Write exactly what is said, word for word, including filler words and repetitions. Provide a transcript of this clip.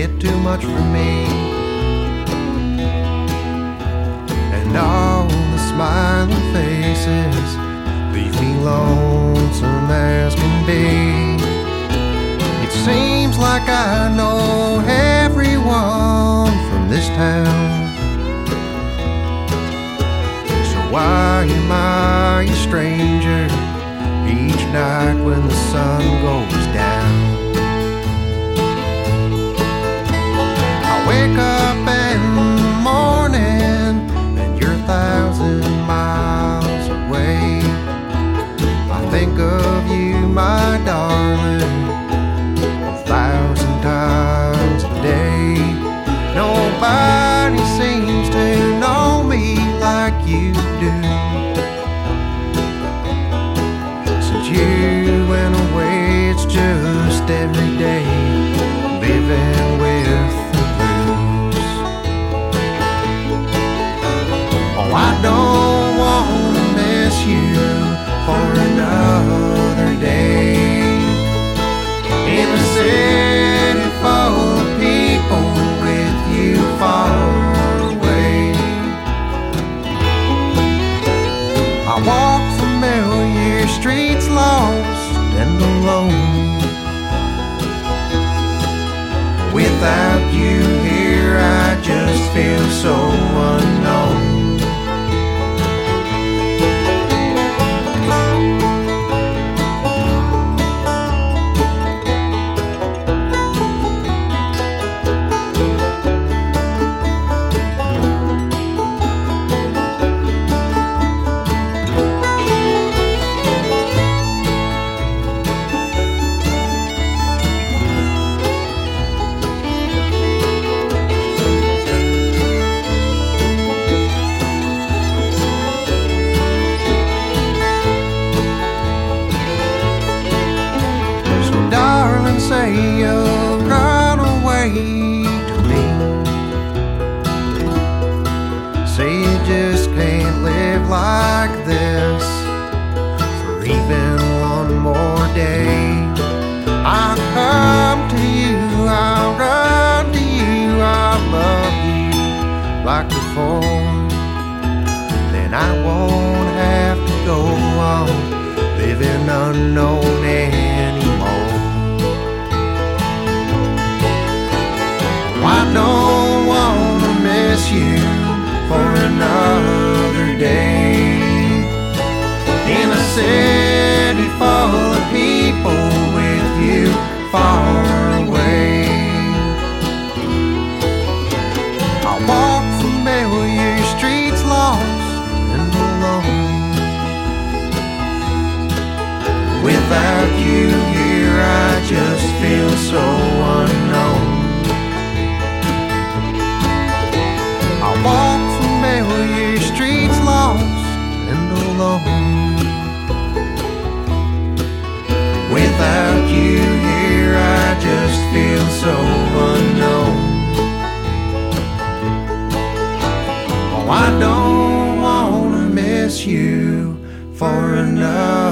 get too much for me. And all the smiling faces leave me lonesome as can be. It seems like I know everyone from this town. So why am I a stranger each night when the sun goes down? I wake up in the morning and you're a thousand miles away. I think of you, my darling, a thousand times a day. Nobody seems to know me like you do. Since you went away, it's just every day living with the blues. Oh, I don't want to miss you for another day in a city full of people with you far away. I walk familiar streets lost and alone. Without you here, I just feel so unknown. Say you'll run away to me. Say you just can't live like this for even one more day. I'll come to you, I'll run to you, I'll love you like before. Then I won't have to go on living unknown anymore. I don't want to miss you for another day in a city full of people with you far away. I walk familiar streets lost and alone. Without you here, I just feel so unknown. I walk familiar streets lost and alone. Without you here, I just feel so unknown. Oh, I don't want to miss you for another